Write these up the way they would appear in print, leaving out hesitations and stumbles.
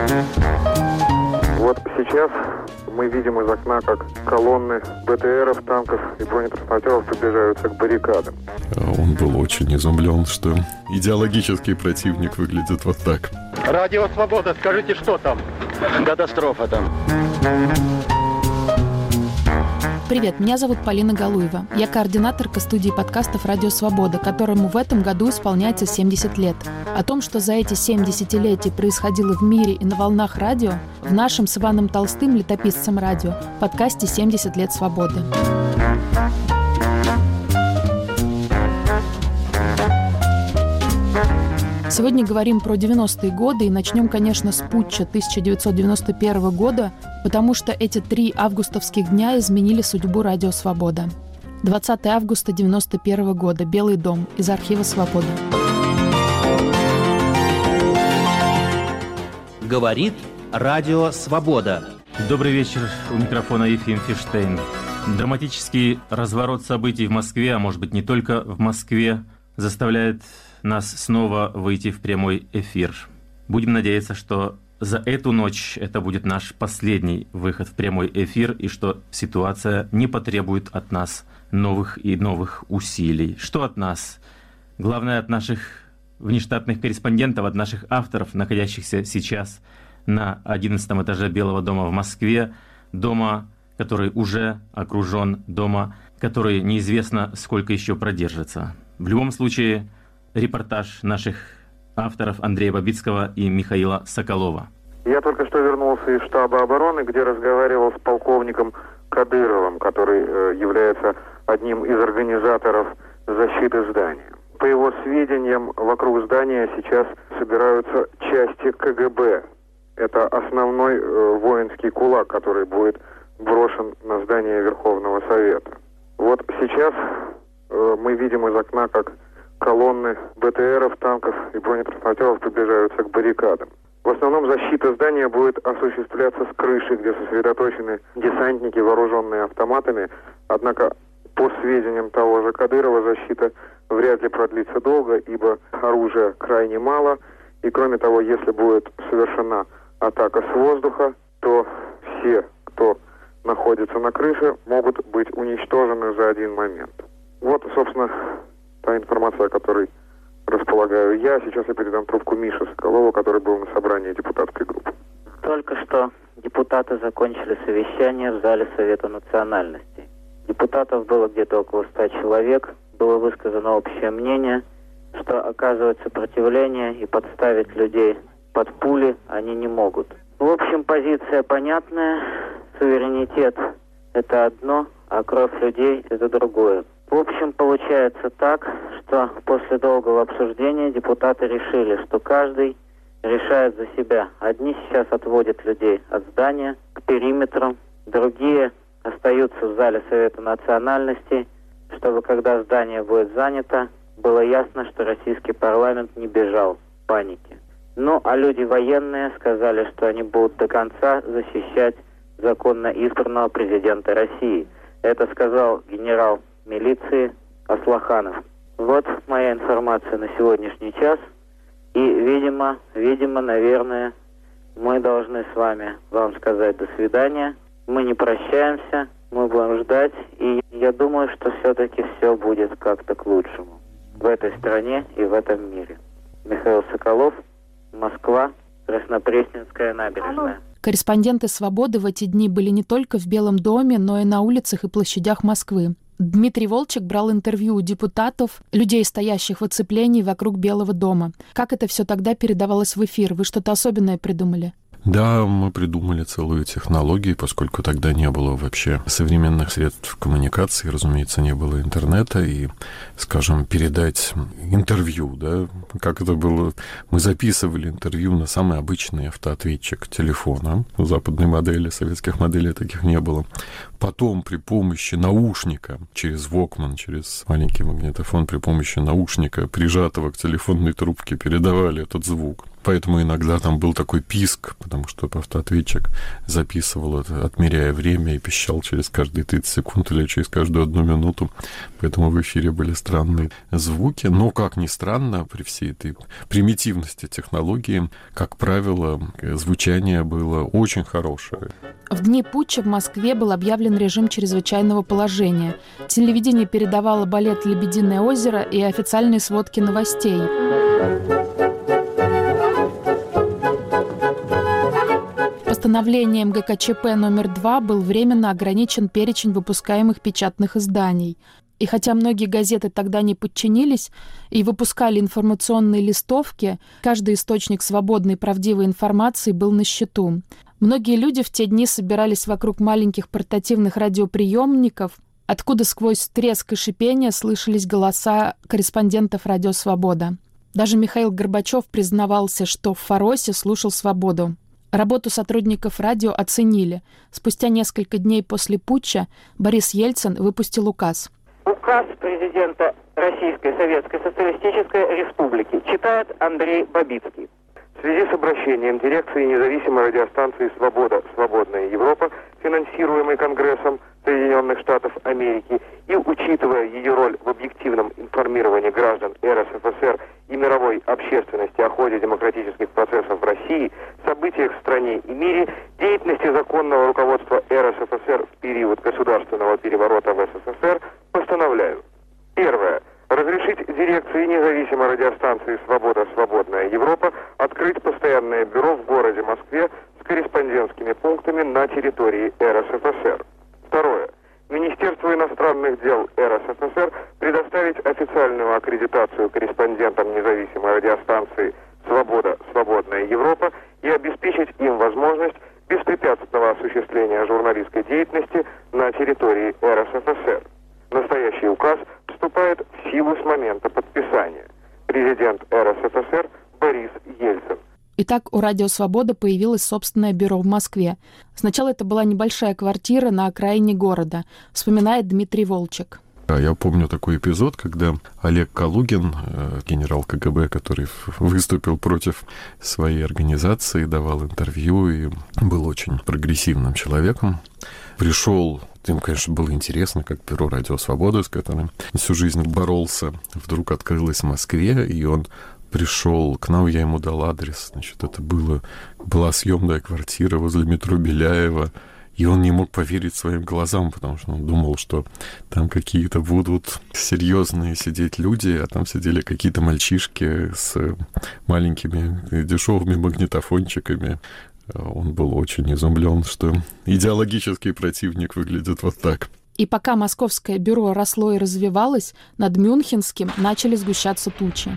Вот сейчас мы видим из окна, как колонны БТРов, танков и бронетранспортеров приближаются к баррикадам. Он был очень изумлен, что идеологический противник выглядит вот так. Радио «Свобода», скажите, что там? Катастрофа там. Привет, меня зовут Полина Галуева. Я координаторка студии подкастов «Радио Свобода», которому в этом году исполняется 70 лет. О том, что за эти 7 десятилетий происходило в мире и на волнах радио, в нашем с Иваном Толстым, летописцем радио, подкасте «70 лет свободы». Сегодня говорим про 90-е годы и начнем, конечно, с путча 1991 года, потому что эти 3 августовских дня изменили судьбу «Радио Свобода». 20 августа 1991 года. Белый дом. Из архива «Свобода». Говорит Радио Свобода. Добрый вечер. У микрофона Ефим Фиштейн. Драматический разворот событий в Москве, а может быть не только в Москве, заставляет нас снова выйти в прямой эфир. Будем надеяться, что за эту ночь это будет наш последний выход в прямой эфир и что ситуация не потребует от нас новых и новых усилий. Что от нас? Главное, от наших внештатных корреспондентов, от наших авторов, находящихся сейчас на 11 этаже Белого дома в Москве, дома, который уже окружен, дома, который неизвестно, сколько еще продержится. В любом случае, репортаж наших авторов Андрея Бабицкого и Михаила Соколова. Я только что вернулся из штаба обороны, где разговаривал с полковником Кадыровым, который является одним из организаторов защиты здания. По его сведениям, вокруг здания сейчас собираются части КГБ. Это основной воинский кулак, который будет брошен на здание Верховного Совета. Вот сейчас мы видим из окна, как колонны БТРов, танков и бронетранспортеров приближаются к баррикадам. В основном защита здания будет осуществляться с крыши, где сосредоточены десантники, вооруженные автоматами. Однако, по сведениям того же Кадырова, защита вряд ли продлится долго, ибо оружия крайне мало. И кроме того, если будет совершена атака с воздуха, то все, кто находится на крыше, могут быть уничтожены за один момент. Вот, собственно, та информация, о которой располагаю я. Сейчас я передам трубку Мише Соколову, который был на собрании депутатской группы. Только что депутаты закончили совещание в зале Совета национальностей. Депутатов было где-то около 100 человек. Было высказано общее мнение, что оказывать сопротивление и подставить людей под пули они не могут. В общем, позиция понятная. Суверенитет – это одно, а кровь людей – это другое. В общем, получается так, что после долгого обсуждения депутаты решили, что каждый решает за себя. Одни сейчас отводят людей от здания к периметру, другие остаются в зале Совета национальностей, чтобы когда здание будет занято, было ясно, что российский парламент не бежал в панике. Ну, а люди военные сказали, что они будут до конца защищать законно избранного президента России. Это сказал генерал милиции Аслаханов. Вот моя информация на сегодняшний час. И, видимо, наверное, мы должны с вами вам сказать до свидания. Мы не прощаемся, мы будем ждать. И я думаю, что все-таки все будет как-то к лучшему в этой стране и в этом мире. Михаил Соколов, Москва, Краснопресненская набережная. Корреспонденты «Свободы» в эти дни были не только в Белом доме, но и на улицах и площадях Москвы. Дмитрий Волчек брал интервью у депутатов, людей, стоящих в оцеплении вокруг Белого дома. Как это все тогда передавалось в эфир? Вы что-то особенное придумали? Да, мы придумали целую технологию, поскольку тогда не было вообще современных средств коммуникации, разумеется, не было интернета, и, скажем, передать интервью, да, как это было, мы записывали интервью на самый обычный автоответчик телефона, западной модели, советских моделей таких не было. Потом при помощи наушника, через Walkman, через маленький магнитофон, при помощи наушника, прижатого к телефонной трубке, передавали этот звук. Поэтому иногда там был такой писк, потому что автоответчик записывал это, отмеряя время, и пищал через каждые 30 секунд или через каждую 1 минуту. Поэтому в эфире были странные звуки. Но, как ни странно, при всей этой примитивности технологии, как правило, звучание было очень хорошее. В дни путча в Москве был объявлен режим чрезвычайного положения. Телевидение передавало балет «Лебединое озеро» и официальные сводки новостей. Постановлением ГКЧП номер 2 был временно ограничен перечень выпускаемых печатных изданий. И хотя многие газеты тогда не подчинились и выпускали информационные листовки, каждый источник свободной и правдивой информации был на счету. Многие люди в те дни собирались вокруг маленьких портативных радиоприемников, откуда сквозь треск и шипение слышались голоса корреспондентов «Радио Свобода». Даже Михаил Горбачев признавался, что в Фаросе слушал «Свободу». Работу сотрудников радио оценили. Спустя несколько дней после путча Борис Ельцин выпустил указ. Указ президента Российской Советской Социалистической Республики читает Андрей Бабицкий. В связи с обращением дирекции независимой радиостанции «Свобода. Свободная Европа», финансируемой Конгрессом Соединенных Штатов Америки, и учитывая ее роль в объективном информировании граждан РСФСР и мировой общественности о ходе демократических процессов в России, событиях в стране и мире, деятельности законного руководства РСФСР в период государственного переворота в СССР, постановляю. Первое. Разрешить дирекции независимой радиостанции «Свобода. Свободная Европа» открыть постоянное бюро в городе Москве с корреспондентскими пунктами на территории РСФСР. Второе. Министерству иностранных дел РСФСР предоставить официальную аккредитацию корреспондентам независимой радиостанции «Свобода. Свободная Европа» и обеспечить им возможность беспрепятственного осуществления журналистской деятельности на территории РСФСР. Настоящий указ вступает в силу с момента подписания. Президент РСФСР Борис Ельцин. Итак, у «Радио Свобода» появилось собственное бюро в Москве. Сначала это была небольшая квартира на окраине города, вспоминает Дмитрий Волчек. Я помню такой эпизод, когда Олег Калугин, генерал КГБ, который выступил против своей организации, давал интервью и был очень прогрессивным человеком, пришел. Им, конечно, было интересно, как бюро «Радио Свобода», с которым всю жизнь боролся, вдруг открылось в Москве, и он пришел к нам, я ему дал адрес. Значит, это была съемная квартира возле метро Беляева, и он не мог поверить своим глазам, потому что он думал, что там какие-то будут серьезные сидеть люди, а там сидели какие-то мальчишки с маленькими дешевыми магнитофончиками. Он был очень изумлен, что идеологический противник выглядит вот так. И пока московское бюро росло и развивалось, над Мюнхенским начали сгущаться тучи.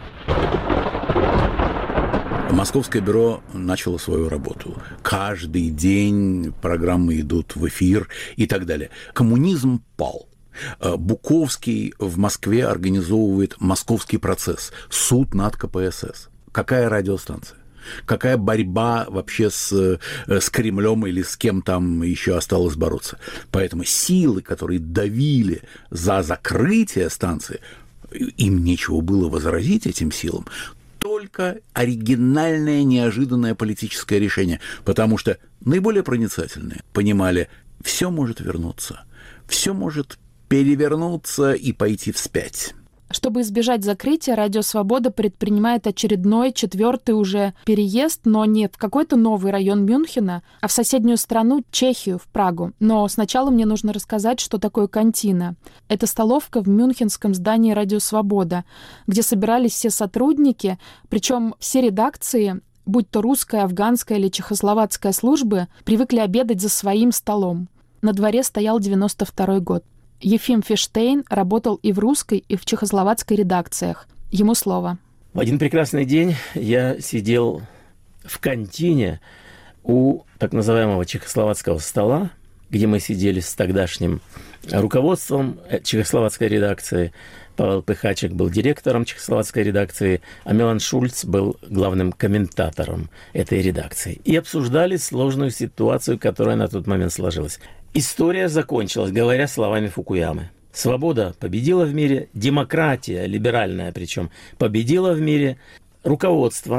Московское бюро начало свою работу. Каждый день программы идут в эфир и так далее. Коммунизм пал. Буковский в Москве организовывает «Московский процесс», суд над КПСС. Какая радиостанция? Какая борьба вообще с Кремлем или с кем там еще осталось бороться? Поэтому силы, которые давили за закрытие станции, им нечего было возразить этим силам. Только оригинальное, неожиданное политическое решение, потому что наиболее проницательные понимали, все может вернуться, все может перевернуться и пойти вспять. Чтобы избежать закрытия, «Радио Свобода» предпринимает очередной, 4-й уже переезд, но не в какой-то новый район Мюнхена, а в соседнюю страну, Чехию, в Прагу. Но сначала мне нужно рассказать, что такое кантина. Это столовка в мюнхенском здании «Радио Свобода», где собирались все сотрудники, причем все редакции, будь то русская, афганская или чехословацкая службы, привыкли обедать за своим столом. На дворе стоял 92-й год. Ефим Фиштейн работал и в русской, и в чехословацкой редакциях. Ему слово. В один прекрасный день я сидел в кантине у так называемого чехословацкого стола, где мы сидели с тогдашним руководством чехословацкой редакции. Павел Пыхачек был директором чехословацкой редакции, а Милан Шульц был главным комментатором этой редакции. И обсуждали сложную ситуацию, которая на тот момент сложилась. История закончилась, говоря словами Фукуямы. Свобода победила в мире, демократия, либеральная причем, победила в мире. Руководство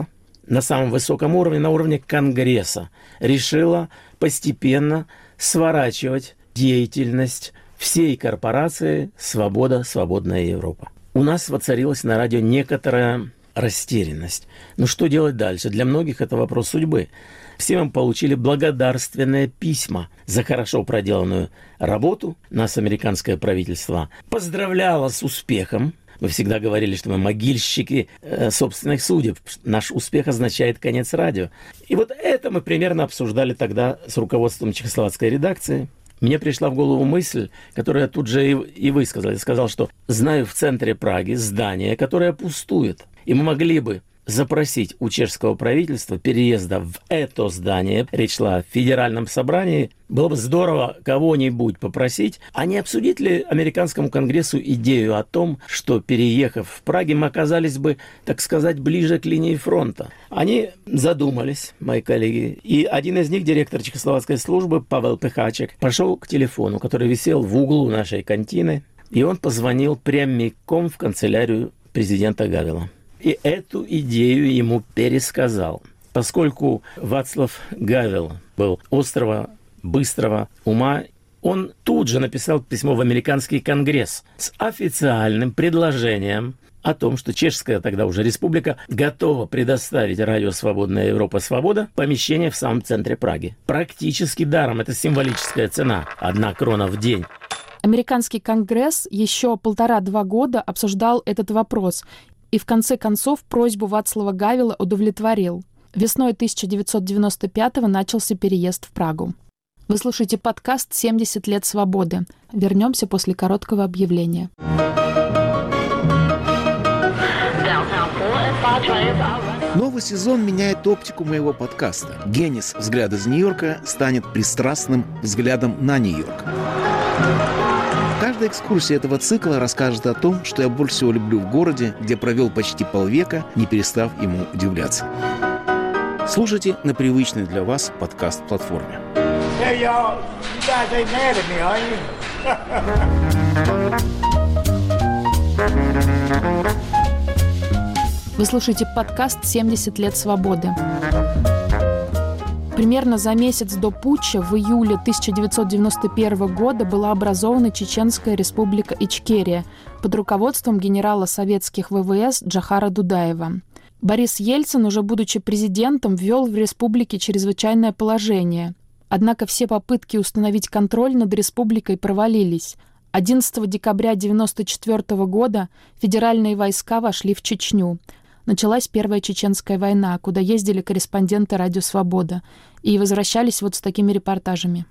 на самом высоком уровне, на уровне Конгресса, решила постепенно сворачивать деятельность всей корпорации «Свобода, свободная Европа». У нас воцарилась на радио некоторая растерянность. Ну что делать дальше? Для многих это вопрос судьбы. Все мы получили благодарственные письма за хорошо проделанную работу. Нас американское правительство поздравляло с успехом. Мы всегда говорили, что мы могильщики собственных судеб. Наш успех означает конец радио. И вот это мы примерно обсуждали тогда с руководством чехословацкой редакции. Мне пришла в голову мысль, которую я тут же и высказал. Я сказал, что знаю в центре Праги здание, которое пустует. И мы могли бы запросить у чешского правительства переезда в это здание. Речь шла о федеральном собрании. Было бы здорово кого-нибудь попросить, а не обсудить ли американскому конгрессу идею о том, что, переехав в Праге, мы оказались бы, так сказать, ближе к линии фронта. Они задумались, мои коллеги, и один из них, директор чехословацкой службы Павел Пехачек, пошел к телефону, который висел в углу нашей кантины, и он позвонил прямиком в канцелярию президента Гавела. И эту идею ему пересказал. Поскольку Вацлав Гавел был острого, быстрого ума, он тут же написал письмо в американский конгресс с официальным предложением о том, что чешская тогда уже республика готова предоставить радио «Свободная Европа, Свобода» помещение в самом центре Праги. Практически даром. Это символическая цена. 1 крона в день. Американский конгресс еще 1,5-2 года обсуждал этот вопрос и в конце концов просьбу Вацлава Гавела удовлетворил. Весной 1995-го начался переезд в Прагу. Вы слушаете подкаст «70 лет свободы». Вернемся после короткого объявления. Новый сезон меняет оптику моего подкаста. Генис «Взгляд из Нью-Йорка» станет пристрастным взглядом на Нью-Йорк. Каждая экскурсия этого цикла расскажет о том, что я больше всего люблю в городе, где провел почти полвека, не перестав ему удивляться. Слушайте на привычной для вас подкаст-платформе. Вы слушаете подкаст «70 лет свободы». Примерно за месяц до путча в июле 1991 года была образована Чеченская республика Ичкерия под руководством генерала советских ВВС Джохара Дудаева. Борис Ельцин, уже будучи президентом, ввел в республике чрезвычайное положение. Однако все попытки установить контроль над республикой провалились. 11 декабря 1994 года федеральные войска вошли в Чечню. Началась Первая Чеченская война, куда ездили корреспонденты «Радио Свобода» и возвращались вот с такими репортажами.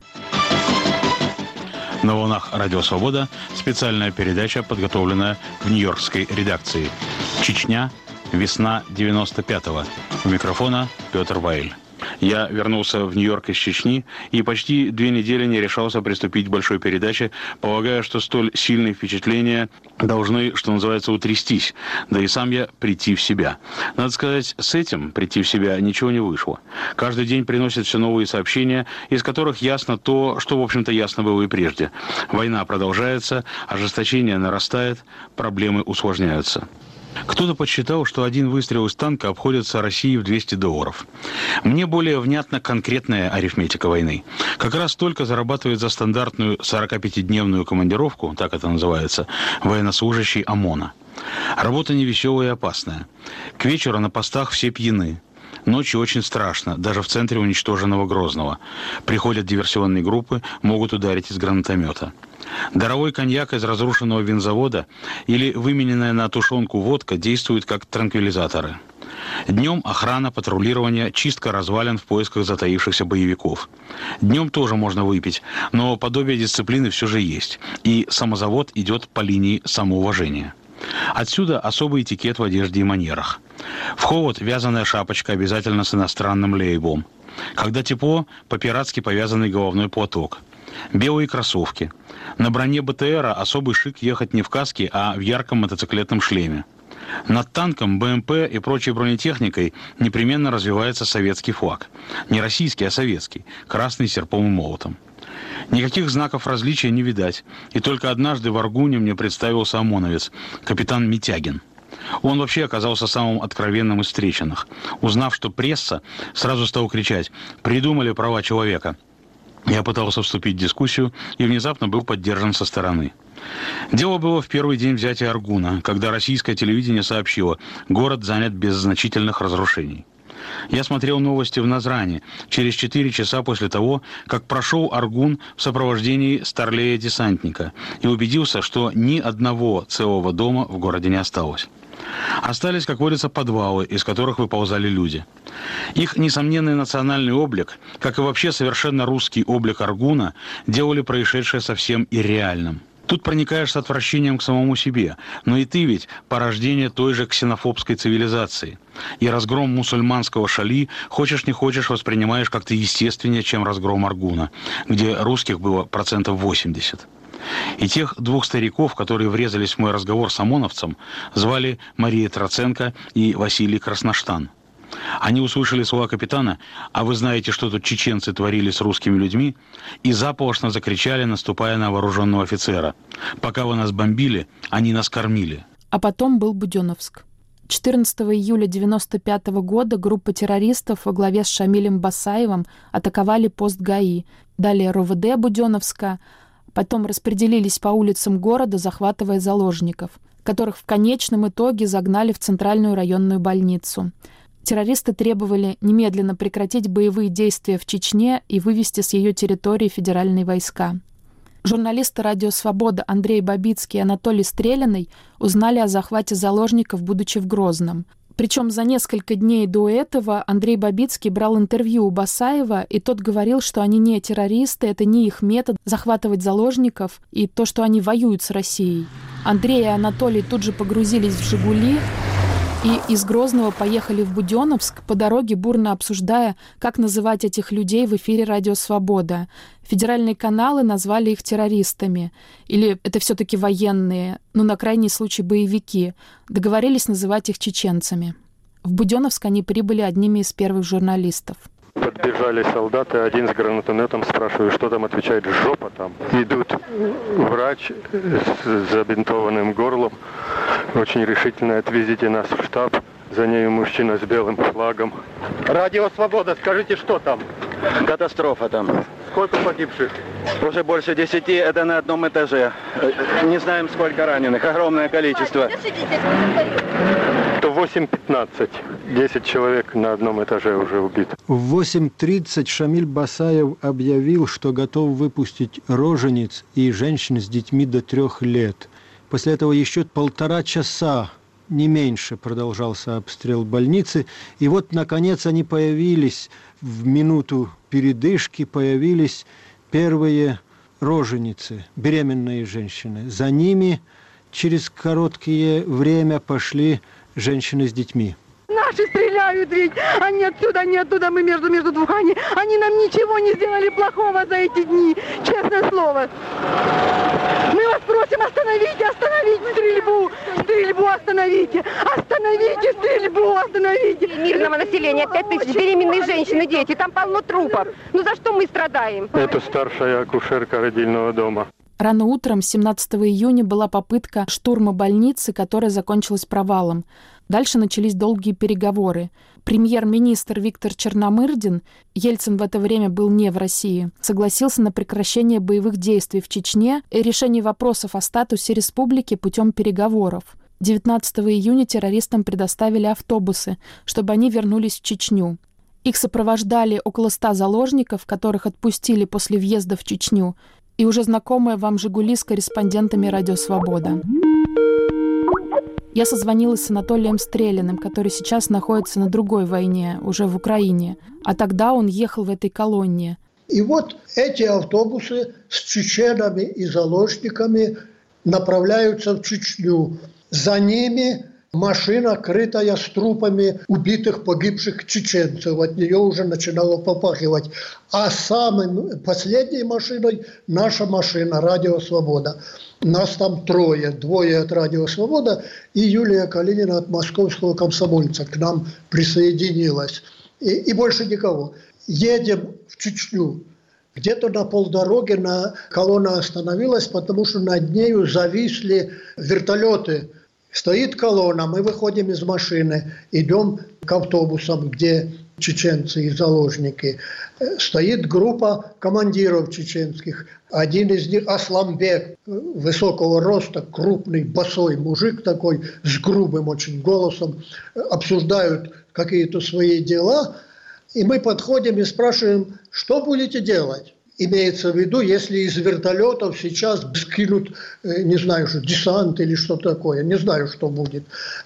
На волнах «Радио Свобода» специальная передача, подготовленная в нью-йоркской редакции. Чечня. Весна 95-го. У микрофона Петр Вайль. Я вернулся в Нью-Йорк из Чечни и почти 2 недели не решался приступить к большой передаче, полагая, что столь сильные впечатления должны, что называется, утрястись, да и сам я прийти в себя. Надо сказать, с этим прийти в себя ничего не вышло. Каждый день приносят все новые сообщения, из которых ясно то, что, в общем-то, ясно было и прежде. Война продолжается, ожесточение нарастает, проблемы усложняются. Кто-то подсчитал, что один выстрел из танка обходится России в $200. Мне более внятна конкретная арифметика войны. Как раз столько зарабатывает за стандартную 45-дневную командировку, так это называется, военнослужащий ОМОНа. Работа невеселая и опасная. К вечеру на постах все пьяны. Ночью очень страшно, даже в центре уничтоженного Грозного. Приходят диверсионные группы, могут ударить из гранатомета. Даровой коньяк из разрушенного винзавода или вымененная на тушенку водка действуют как транквилизаторы. Днем охрана, патрулирование, чистка развалин в поисках затаившихся боевиков. Днем тоже можно выпить, но подобие дисциплины все же есть. И самозавод идет по линии самоуважения. Отсюда особый этикет в одежде и манерах. В холод вязаная шапочка обязательно с иностранным лейблом. Когда тепло, по-пиратски повязанный головной платок. Белые кроссовки. На броне БТРа особый шик ехать не в каске, а в ярком мотоциклетном шлеме. Над танком, БМП и прочей бронетехникой непременно развивается советский флаг. Не российский, а советский. Красный с серпом и молотом. Никаких знаков различия не видать. И только однажды в Аргуне мне представился ОМОНовец, капитан Митягин. Он вообще оказался самым откровенным из встреченных. Узнав, что пресса, сразу стал кричать: «Придумали права человека». Я пытался вступить в дискуссию и внезапно был поддержан со стороны. Дело было в первый день взятия Аргуна, когда российское телевидение сообщило: город занят без значительных разрушений. Я смотрел новости в Назране через 4 часа после того, как прошел Аргун в сопровождении старлея-десантника и убедился, что ни одного целого дома в городе не осталось. Остались, как водится, подвалы, из которых выползали люди. Их несомненный национальный облик, как и вообще совершенно русский облик Аргуна, делали происшедшее совсем ирреальным. Тут проникаешь с отвращением к самому себе, но и ты ведь порождение той же ксенофобской цивилизации. И разгром мусульманского Шали, хочешь не хочешь, воспринимаешь как-то естественнее, чем разгром Аргуна, где русских было 80%. И тех 2 стариков, которые врезались в мой разговор с ОМОНовцем, звали Мария Троценко и Василий Красноштан. Они услышали слова капитана: «А вы знаете, что тут чеченцы творили с русскими людьми?» и заполошно закричали, наступая на вооруженного офицера: «Пока вы нас бомбили, они нас кормили». А потом был Буденновск. 14 июля 1995 года группа террористов во главе с Шамилем Басаевым атаковали пост ГАИ, далее РОВД Буденновска, потом распределились по улицам города, захватывая заложников, которых в конечном итоге загнали в Центральную районную больницу. Террористы требовали немедленно прекратить боевые действия в Чечне и вывести с ее территории федеральные войска. Журналисты «Радио Свобода» Андрей Бабицкий и Анатолий Стрелянный узнали о захвате заложников, будучи в Грозном. Причем за несколько дней до этого Андрей Бабицкий брал интервью у Басаева, и тот говорил, что они не террористы, это не их метод захватывать заложников и то, что они воюют с Россией. Андрей и Анатолий тут же погрузились в «Жигули» и из Грозного поехали в Буденновск, по дороге бурно обсуждая, как называть этих людей в эфире «Радио Свобода». Федеральные каналы назвали их террористами. Или это все-таки военные, на крайний случай боевики. Договорились называть их чеченцами. В Буденновск они прибыли одними из первых журналистов. Подбежали солдаты, один с гранатометом, спрашиваю, что там, отвечает: жопа там. Идут врач с забинтованным горлом, очень решительно: отвезите нас в штаб. За ней мужчина с белым флагом. Радио Свобода, скажите, что там? Катастрофа там. Сколько погибших? Уже больше 10, это на одном этаже. Не знаем, сколько раненых, огромное количество. 8:15. 10 человек на одном этаже уже убито. В 8:30 Шамиль Басаев объявил, что готов выпустить рожениц и женщин с детьми до 3 лет. После этого еще 1,5 часа, не меньше, продолжался обстрел больницы. И вот, наконец, они появились, в минуту передышки появились первые роженицы, беременные женщины. За ними через короткое время пошли женщины с детьми. Наши стреляют ведь, они отсюда, не оттуда, мы между двух, они нам ничего не сделали плохого за эти дни, честное слово. Мы вас просим, остановите стрельбу, остановите стрельбу, остановите. Мирного населения, 5000 беременные женщины, дети, там полно трупов. За что мы страдаем? Это старшая акушерка родильного дома. Рано утром, 17 июня, была попытка штурма больницы, которая закончилась провалом. Дальше начались долгие переговоры. Премьер-министр Виктор Черномырдин, Ельцин в это время был не в России, согласился на прекращение боевых действий в Чечне и решение вопросов о статусе республики путем переговоров. 19 июня террористам предоставили автобусы, чтобы они вернулись в Чечню. Их сопровождали около 100 заложников, которых отпустили после въезда в Чечню, и уже знакомая вам «Жигули» с корреспондентами «Радио Свобода». Я созвонилась с Анатолием Стрелянным, который сейчас находится на другой войне, уже в Украине. А тогда он ехал в этой колонне. И вот эти автобусы с чеченами и заложниками направляются в Чечню. За ними машина, крытая с трупами убитых, погибших чеченцев. От нее уже начинало попахивать. А самой последней машиной наша машина «Радио Свобода». Нас там 3, 2 от «Радио Свобода» и Юлия Калинина от «Московского комсомольца» к нам присоединилась. И больше никого. Едем в Чечню. Где-то на полдороги колонна остановилась, потому что над нею зависли вертолеты Стоит колонна, мы выходим из машины, идем к автобусам, где чеченцы и заложники. Стоит группа командиров чеченских. Один из них Асламбек, высокого роста, крупный, босой мужик такой, с грубым очень голосом. Обсуждают какие-то свои дела. И мы подходим и спрашиваем, что будете делать? Имеется в виду, если из вертолетов сейчас скинут, не знаю, что десант или что такое, не знаю, что будет.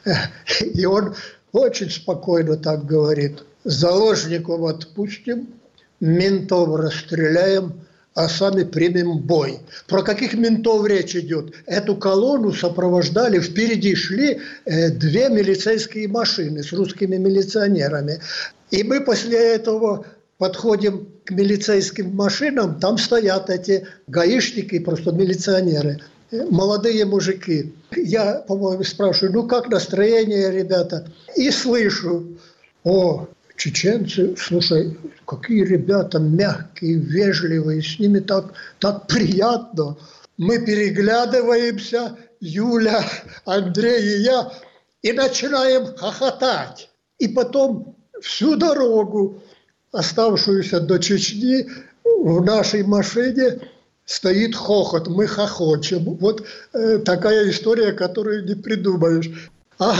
И он очень спокойно так говорит: заложников отпустим, ментов расстреляем, а сами примем бой. Про каких ментов речь идет? Эту колонну сопровождали, впереди шли 2 милицейские машины с русскими милиционерами. И мы после этого подходим к милицейским машинам, там стоят эти гаишники, просто милиционеры, молодые мужики. Я, по-моему, спрашиваю, ну как настроение, ребята? И слышу: о, чеченцы, слушай, какие ребята мягкие, вежливые, с ними так приятно. Мы переглядываемся, Юля, Андрей и я, и начинаем хохотать. И потом всю дорогу, оставшуюся до Чечни, в нашей машине стоит хохот, мы хохочем. Вот такая история, которую не придумаешь.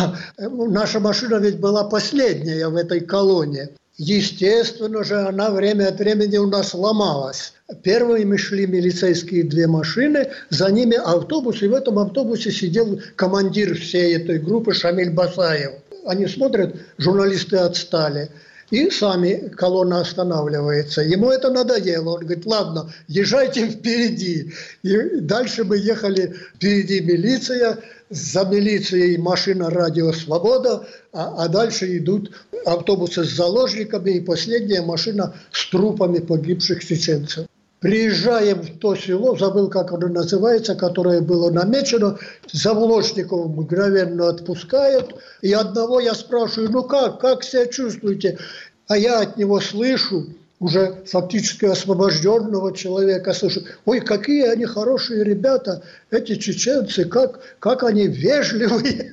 Наша машина ведь была последняя в этой колонне. Естественно же, она время от времени у нас ломалась. Первыми шли милицейские 2 машины, за ними автобус, и в этом автобусе сидел командир всей этой группы Шамиль Басаев. Они смотрят, журналисты отстали. И сами колонна останавливается. Ему это надоело. Он говорит: ладно, езжайте впереди. И дальше мы ехали, впереди милиция, за милицией машина «Радио Свобода», а дальше идут автобусы с заложниками и последняя машина с трупами погибших чеченцев. Приезжаем в то село, забыл, как оно называется, которое было намечено, заложников мгновенно отпускают. И одного я спрашиваю: ну как себя чувствуете? А я от него слышу, уже фактически освобожденного человека, слышу: ой, какие они хорошие ребята, эти чеченцы, как они вежливые.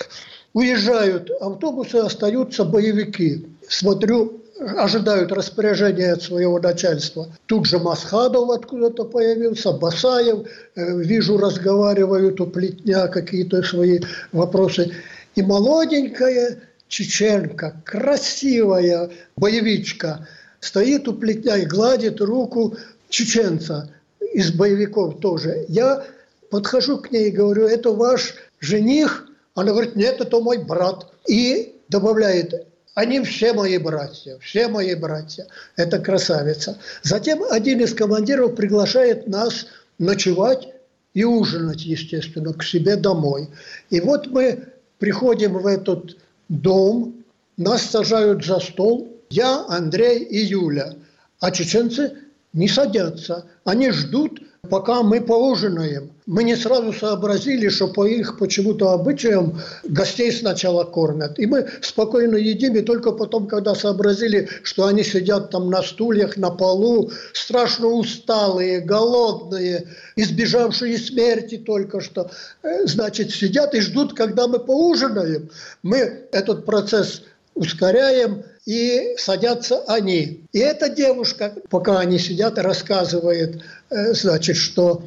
Уезжают автобусы, остаются боевики. Смотрю, ожидают распоряжения от своего начальства. Тут же Масхадов откуда-то появился, Басаев. Вижу, разговаривают у плетня какие-то свои вопросы. И молоденькая чеченка, красивая боевичка, стоит у плетня и гладит руку чеченца из боевиков тоже. Я подхожу к ней и говорю: это ваш жених? Она говорит: нет, это мой брат. И добавляет: они все мои братья, все мои братья. Это красавица. Затем один из командиров приглашает нас ночевать и ужинать, естественно, к себе домой. И вот мы приходим в этот дом, нас сажают за стол, я, Андрей и Юля. А чеченцы не садятся, они ждут, пока мы поужинаем. Мы не сразу сообразили, что по их почему-то обычаям гостей сначала кормят. И мы спокойно едим, и только потом, когда сообразили, что они сидят там на стульях, на полу, страшно усталые, голодные, избежавшие смерти только что, значит, сидят и ждут, когда мы поужинаем. Мы этот процесс ускоряем, и садятся они. И эта девушка, пока они сидят, рассказывает, значит, что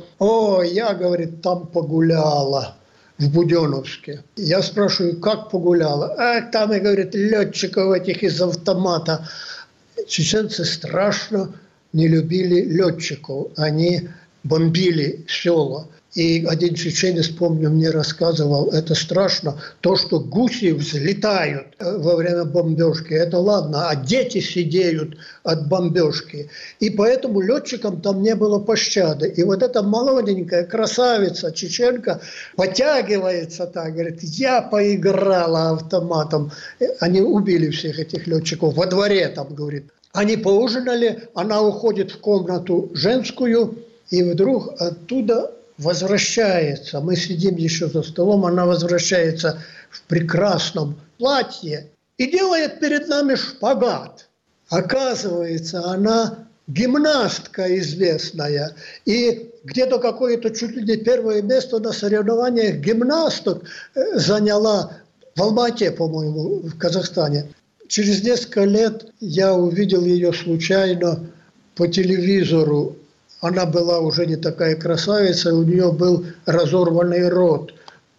я, говорит, там погуляла в Буденновске. Я спрашиваю: как погуляла? Там, и говорит, летчиков этих из автомата. Чеченцы страшно не любили летчиков. Они бомбили села. И один чеченец, помню, мне рассказывал: это страшно, то, что гуси взлетают во время бомбежки, это ладно, а дети сидеют от бомбежки. И поэтому летчикам там не было пощады. И вот эта молоденькая красавица чеченка потягивается так, говорит: я поиграла автоматом. Они убили всех этих летчиков во дворе, там, говорит. Они поужинали, она уходит в комнату женскую, и вдруг оттуда возвращается. Мы сидим еще за столом, она возвращается в прекрасном платье и делает перед нами шпагат. Оказывается, она гимнастка известная. И где-то какое-то чуть ли не первое место на соревнованиях гимнасток заняла в Алма-Ате, по-моему, в Казахстане. Через несколько лет я увидел ее случайно по телевизору. Она была уже не такая красавица, у нее был разорванный рот.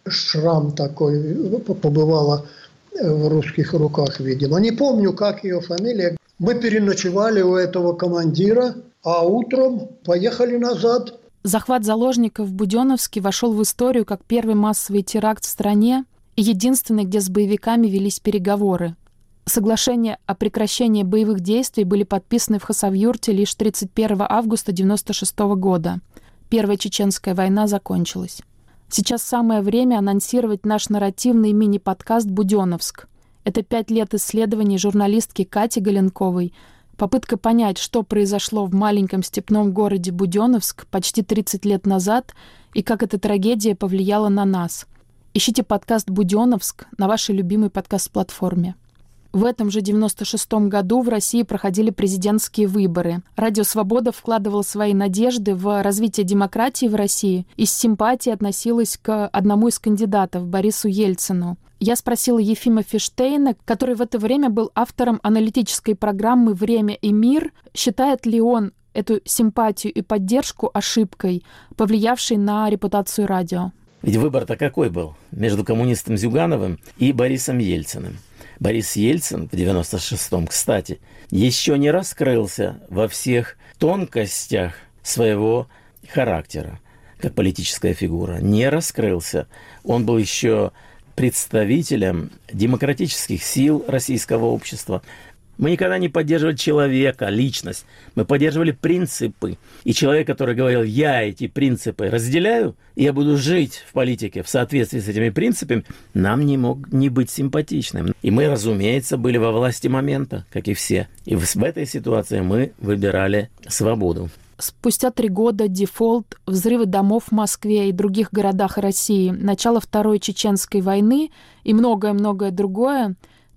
Шрам такой, побывала в русских руках, видимо. Не помню, как ее фамилия. Мы переночевали у этого командира, а утром поехали назад. Захват заложников в Буденновске вошел в историю как первый массовый теракт в стране и единственный, где с боевиками велись переговоры. Соглашения о прекращении боевых действий были подписаны в Хасавюрте лишь 31 августа 1996 года. Первая Чеченская война закончилась. Сейчас самое время анонсировать наш нарративный мини-подкаст «Буденновск». Это 5 лет исследований журналистки Кати Галенковой, попытка понять, что произошло в маленьком степном городе Буденновск почти 30 лет назад и как эта трагедия повлияла на нас. Ищите подкаст «Буденновск» на вашей любимой подкаст-платформе. В этом же 1996 году в России проходили президентские выборы. Радио «Свобода» вкладывало свои надежды в развитие демократии в России и с симпатией относилась к одному из кандидатов, Борису Ельцину. Я спросила Ефима Фиштейна, который в это время был автором аналитической программы «Время и мир», считает ли он эту симпатию и поддержку ошибкой, повлиявшей на репутацию радио. Ведь выбор-то какой был? Между коммунистом Зюгановым и Борисом Ельциным. Борис Ельцин в 96-м, кстати, еще не раскрылся во всех тонкостях своего характера, как политическая фигура. Не раскрылся. Он был еще представителем демократических сил российского общества. Мы никогда не поддерживали человека, личность. Мы поддерживали принципы. И человек, который говорил, я эти принципы разделяю, и я буду жить в политике в соответствии с этими принципами, нам не мог не быть симпатичным. И мы, разумеется, были во власти момента, как и все. И в этой ситуации мы выбирали свободу. Спустя 3 года дефолт, взрывы домов в Москве и других городах России, начало Второй Чеченской войны и многое-многое другое,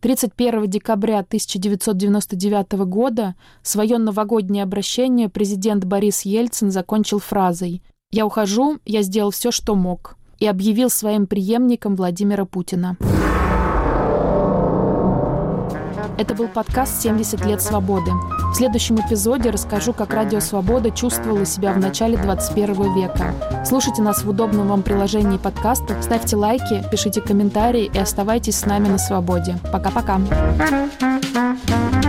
31 декабря 1999 года свое новогоднее обращение президент Борис Ельцин закончил фразой «Я ухожу, я сделал все, что мог» и объявил своим преемником Владимира Путина. Это был подкаст «70 лет свободы». В следующем эпизоде расскажу, как Радио Свобода чувствовало себя в начале 21 века. Слушайте нас в удобном вам приложении подкастов, ставьте лайки, пишите комментарии и оставайтесь с нами на свободе. Пока-пока.